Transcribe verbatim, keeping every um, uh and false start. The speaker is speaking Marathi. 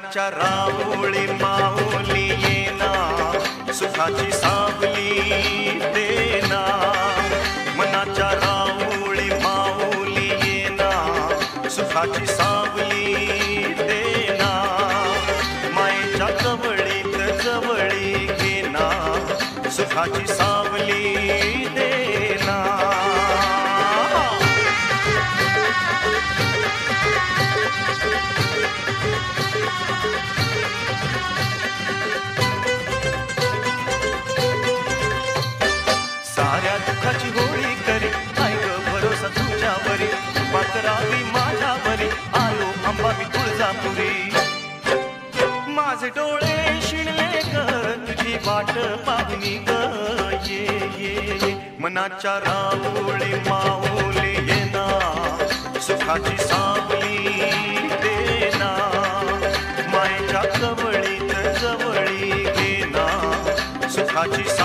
मनाच्या राऊळी माऊली येना, सुखाची सावली देना. मनाच्या राऊळी माऊली येना, सुखाची सावली देना. मायेच्या कवळीत जवळी घेना, सुखाची सावली देना. साऱ्या दुःखाची होळी करी, आई ग भरोसा तुझ्यावरी. पाकरावी माझ्यावरी, आलो अंबा मी तुळजापुरी. माझे डोळे शिणले ग तुझी वाट पाहुनी ग. ये ये ये मनाच्या राऊळी माऊली येना, सुखाची सावली देना. मायेच्या कवळीत जवळी घेना, सुखाची